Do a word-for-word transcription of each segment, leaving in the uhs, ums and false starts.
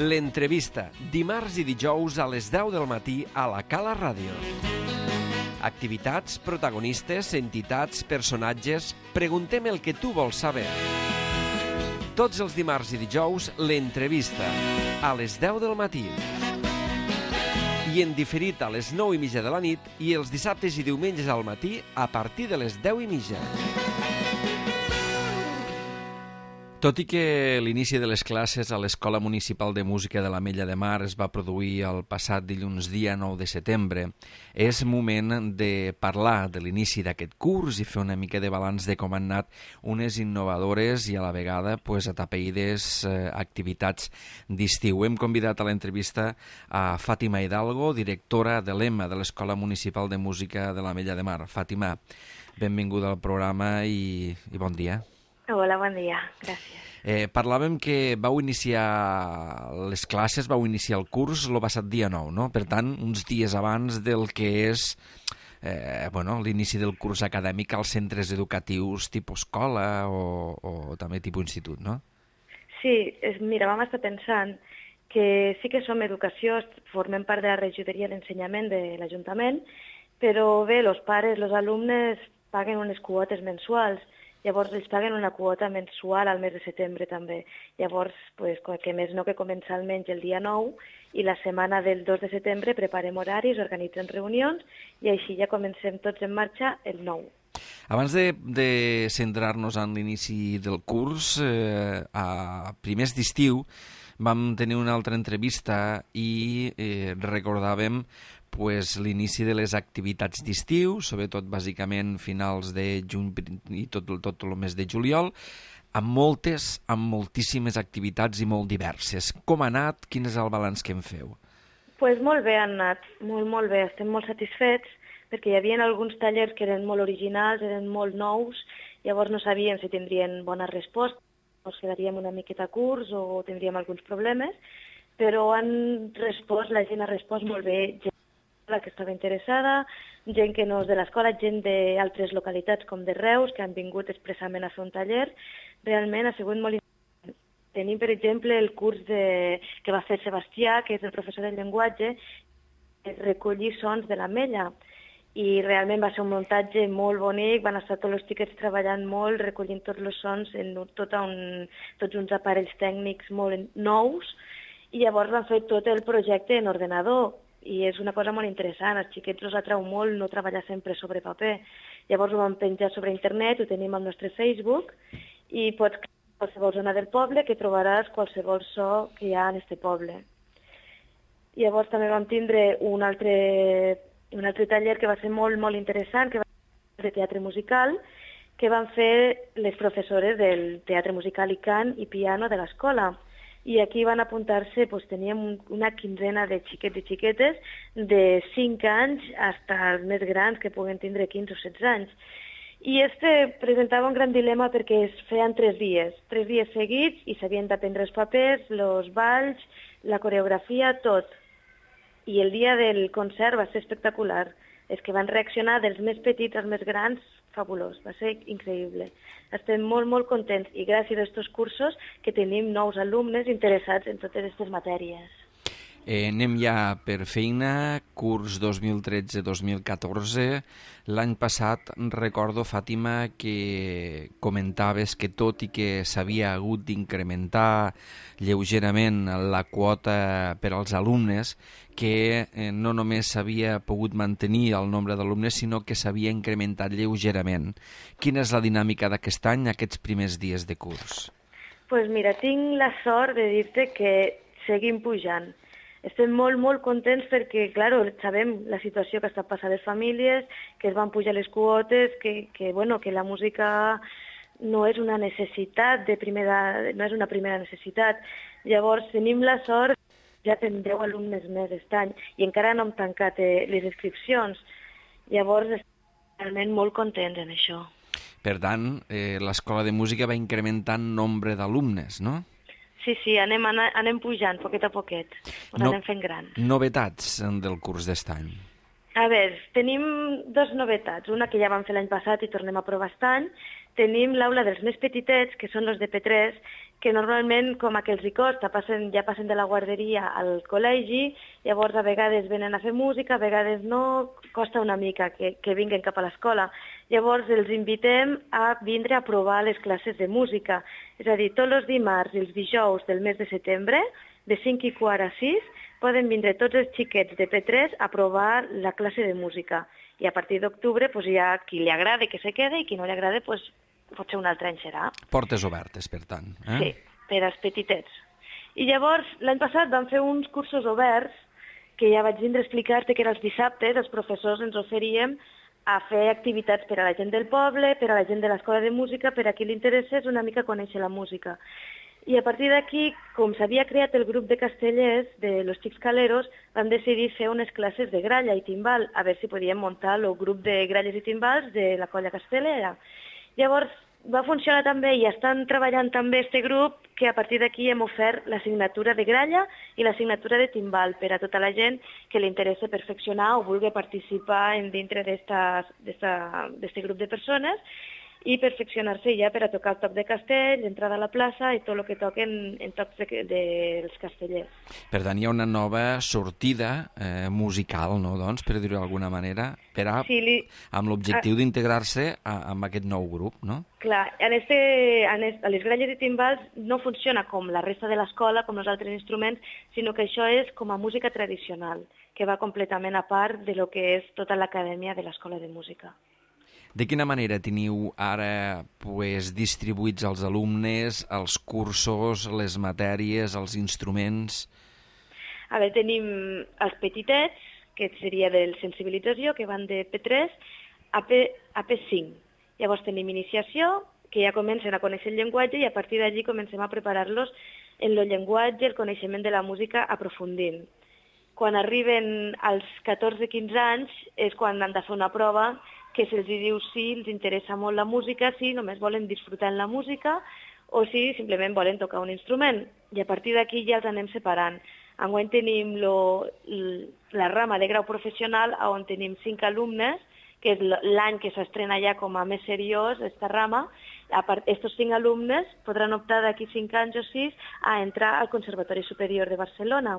L'entrevista, dimarts i dijous a les deu del matí a la Cala Ràdio. Activitats, protagonistes, entitats, personatges... Preguntem el que tu vols saber. Tots els dimarts i dijous, l'entrevista, a les deu del matí. I en diferit a les nou i mitja de la nit i els dissabtes i diumenges al matí a partir de les deu i mitja. Tot i que l'inici de les classes a l'Escola Municipal de Música de l'Ametlla de Mar es va produir el passat dilluns dia nou de setembre, és moment de parlar de l'inici d'aquest curs i fer una mica de balanç de com han anat unes innovadores i a la vegada pues, atapeïdes eh, activitats d'estiu. Hem convidat a l'entrevista a Fàtima Hidalgo, directora de l'E M A de l'Escola Municipal de Música de l'Ametlla de Mar. Fàtima, benvinguda al programa i, i bon dia. Hola, bon dia. Gràcies. Eh, parlàvem que vau iniciar les classes, vau iniciar el curs el passat dia nou, no? Per tant, uns dies abans del que és eh, bueno, l'inici del curs acadèmic als centres educatius tipus escola o, o també tipus institut, no? Sí, és, mira, vam estar pensant que sí que som educació, formem part de la regidoria d'ensenyament de l'Ajuntament, però bé, els pares, els alumnes paguen unes quotes mensuals. Llavors, ells paguen una quota mensual al mes de setembre, també. Llavors, pues, que més no que comença almenys el dia nou i la setmana del dos de setembre preparem horaris, organitzem reunions i així ja comencem tots en marxa el nou. Abans de, de centrar-nos en l'inici del curs, eh, a primers d'estiu vam tenir una altra entrevista i eh, recordàvem pues, l'inici de les activitats d'estiu, sobretot bàsicament finals de juny i tot, tot el mes de juliol, amb moltes, amb moltíssimes activitats i molt diverses. Com ha anat? Quin és el balanç que en feu? Pues molt bé han anat, molt, molt bé. Estem molt satisfets perquè hi havia alguns tallers que eren molt originals, eren molt nous, llavors no sabíem si tindrien bona resposta, o quedaríem una miqueta curts o tindríem alguns problemes, però han respost, la gent ha respost molt bé, gent que estava interessada, gent que no és de l'escola, gent d'altres localitats com de Reus, que han vingut expressament a fer un taller. Realment ha sigut molt interessant. Tenim, per exemple, el curs de... que va fer Sebastià, que és el professor de llenguatge, que recollir sons de l'Ametlla. I realment va ser un muntatge molt bonic, van estar tots els xiquets treballant molt, recollint tots els sons en tot un, tots uns aparells tècnics molt nous, i llavors van fer tot el projecte en ordenador. I és una cosa molt interessant, als xiquets els atrau molt no treballar sempre sobre paper. Llavors ho vam penjar sobre internet, ho tenim al nostre Facebook, i pots clicar en qualsevol zona del poble que trobaràs qualsevol so que hi ha en aquest poble. Llavors també vam tindre un altre, un altre taller que va ser molt, molt interessant, que va ser de teatre musical, que van fer les professores del teatre musical i cant i piano de l'escola. I aquí van apuntar-se, doncs, teníem una quinzena de xiquets i xiquetes de cinc anys fins als més grans que puguen tindre quinze o setze anys. I este presentava un gran dilema perquè es feien tres dies, tres dies seguits i s'havien d'aprendre els papers, els balls, la coreografia, tot. I el dia del concert va ser espectacular. És que van reaccionar dels més petits als més grans, fabulós, va ser increïble. Estem molt, molt contents i gràcies a aquests cursos que tenim nous alumnes interessats en totes aquestes matèries. Eh, anem ja per feina, curs dos mil tretze dos mil catorze. L'any passat recordo, Fàtima, que comentaves que tot i que s'havia hagut d'incrementar lleugerament la quota per als alumnes, que eh, no només s'havia pogut mantenir el nombre d'alumnes, sinó que s'havia incrementat lleugerament. Quina és la dinàmica d'aquest any, aquests primers dies de curs? Doncs pues mira, tinc la sort de dir-te que seguim pujant. Estem molt, molt contents perquè, clar, sabem la situació que està passant les famílies, que es van pujar les quotes, que, que, bueno, que la música no és una necessitat de primera, no és una primera necessitat. Llavors, tenim la sort, ja tenim deu alumnes més aquest any i encara no hem tancat eh, les inscripcions. Llavors, estem realment molt contents en això. Per tant, eh, l'escola de música va incrementant nombre d'alumnes, no? Sí, sí, anem, anem pujant, poquet a poquet, ens no, anem fent gran. Novetats del curs d'est any? A veure, tenim dues novetats. Una que ja vam fer l'any passat i tornem a provar aquest any, tenim l'aula dels més petitets, que són els de P tres, que normalment, com a que els hi costa, passen, ja passen de la guarderia al col·legi, llavors a vegades venen a fer música, a vegades no, costa una mica que, que vinguen cap a l'escola. Llavors els invitem a vindre a provar les classes de música. És a dir, tots els dimarts i els dijous del mes de setembre, de cinc i quart a sis, poden vindre tots els xiquets de P tres a provar la classe de música. I a partir d'octubre pues, hi ha qui li agrada que se quede i qui no li agrada pues, potser un altre any serà. Portes obertes, per tant. Eh? Sí, per als petitets. I llavors, l'any passat vam fer uns cursos oberts que ja vaig vindre a explicar-te que eren els dissabtes, els professors ens oferíem a fer activitats per a la gent del poble, per a la gent de l'escola de música, per a qui li interessés una mica conèixer la música. I a partir d'aquí, com s'havia creat el grup de castellers de Los Xics Caleros, vam decidir fer unes classes de gralla i timbal, a veure si podíem muntar el grup de gralles i timbals de la colla castellera. Llavors, va funcionar també i estan treballant també este grup que a partir d'aquí hem ofert l'assignatura de gralla i l'assignatura de timbal per a tota la gent que li interessa perfeccionar o vulgui participar en dintre d'aquest grup de persones i perfeccionar-se ja per a tocar el toc de castell, l'entrada a la plaça i tot el que toquen en tocs de, de, dels castellers. Per tant, hi ha una nova sortida eh, musical, no, doncs, per dir-ho d'alguna manera, per a, sí, li... amb l'objectiu d'integrar-se amb aquest nou grup, no? Clar, en este, en este, a les gralles i timbals no funciona com la resta de l'escola, com els altres instruments, sinó que això és com a música tradicional, que va completament a part de lo que és tota l'acadèmia de l'escola de música. De quina manera teniu ara pues, distribuïts els alumnes, els cursos, les matèries, els instruments? A veure, tenim els petitets, que seria de sensibilització, que van de P tres a, P, a P cinc. Llavors tenim iniciació, que ja comencen a conèixer el llenguatge i a partir d'allí comencem a preparar-los en el llenguatge, el coneixement de la música aprofundint. Quan arriben als catorze quinze anys és quan han de fer una prova que se'ls diu si els interessa molt la música, si només volen disfrutar en la música o si simplement volen tocar un instrument. I a partir d'aquí ja els anem separant. Enguany tenim lo, la rama de grau professional on tenim cinc alumnes, que és l'any que s'estrena ja com a més seriós, aquesta rama. Estos cinc alumnes podran optar d'aquí cinc anys o sis a entrar al Conservatori Superior de Barcelona.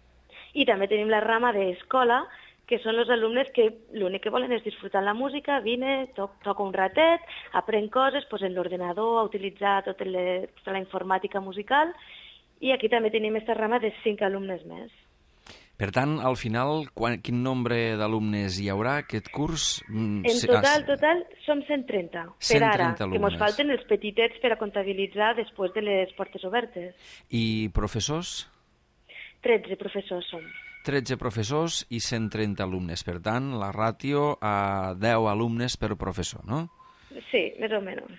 I també tenim la rama d'escola, que són els alumnes que l'únic que volen és disfrutar la música, vine, to toca un ratet, aprèn coses, posen l'ordenador, a utilitzar tota, le, tota la informàtica musical, i aquí també tenim aquesta rama de cinc alumnes més. Per tant, al final, quan, quin nombre d'alumnes hi haurà aquest curs? En total, total, som cent trenta, per ara, que ens falten els petitets per a comptabilitzar després de les portes obertes. I professors? tretze professors som. tretze professors i cent trenta alumnes. Per tant, la ràtio a deu alumnes per professor, no? Sí, més o menys.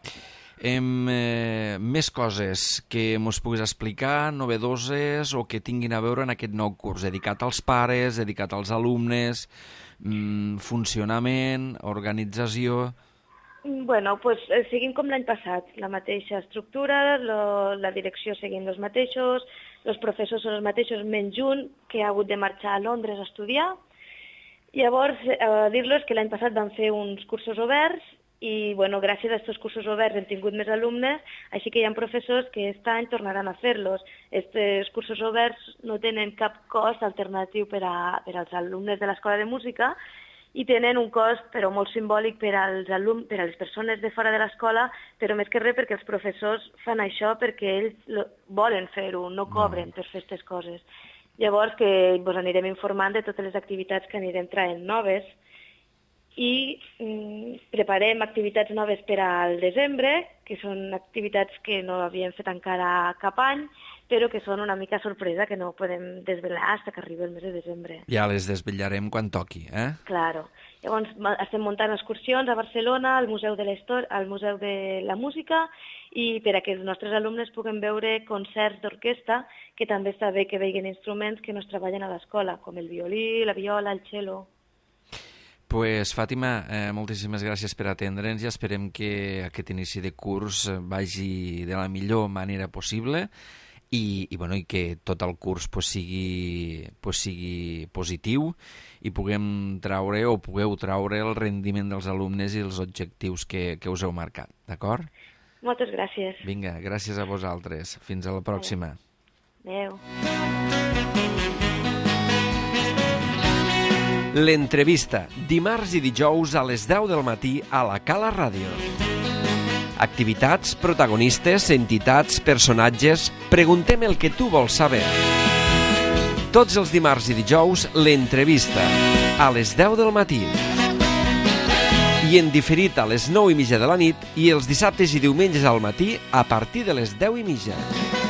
Em, eh, més coses que ens puguis explicar, novedoses o que tinguin a veure en aquest nou curs, dedicat als pares, dedicat als alumnes, mm, funcionament, organització... Bueno, pues eh, seguim com l'any passat, la mateixa estructura, lo, la direcció seguint els mateixos, els professors són els mateixos, menys un que ha hagut de marxar a Londres a estudiar. Llavors, eh, dir-los que l'any passat vam fer uns cursos oberts i, bueno, gràcies a aquests cursos oberts hem tingut més alumnes, així que hi ha professors que aquest any tornaran a fer-los. Aquests cursos oberts no tenen cap cost alternatiu per, a, per als alumnes de l'escola de música, i tenen un cost, però molt simbòlic per als alumnes, per a les persones de fora de l'escola, però més que res perquè els professors fan això perquè ells volen fer-ho, no cobren per fer aquestes coses. Llavors que vos anirem informant de totes les activitats que anirem traient noves i mm, preparem activitats noves per al desembre, que són activitats que no havíem fet encara cap any, però que són una mica sorpresa, que no podem desvelar fins que arribi el mes de desembre. Ja les desvetllarem quan toqui, eh? Claro. Llavors estem muntant excursions a Barcelona, al Museu de la Història, al Museu de la Música, i per a que els nostres alumnes puguen veure concerts d'orquestra, que també està bé que vegin instruments que no es treballen a l'escola, com el violí, la viola, el cello... Pues, Fàtima, eh, moltíssimes gràcies per atendre'ns i esperem que aquest inici de curs vagi de la millor manera possible i, i, bueno, i que tot el curs pues, sigui, pues, sigui positiu i puguem traure o pugueu traure el rendiment dels alumnes i els objectius que, que us heu marcat, d'acord? Moltes gràcies. Vinga, gràcies a vosaltres. Fins a la pròxima. Adéu. L'entrevista, dimarts i dijous a les deu del matí a la Cala Ràdio. Activitats, protagonistes, entitats, personatges... Preguntem el que tu vols saber. Tots els dimarts i dijous, l'entrevista, a les deu del matí. I en diferit a les nou i mitja de la nit i els dissabtes i diumenges al matí a partir de les deu i mitja.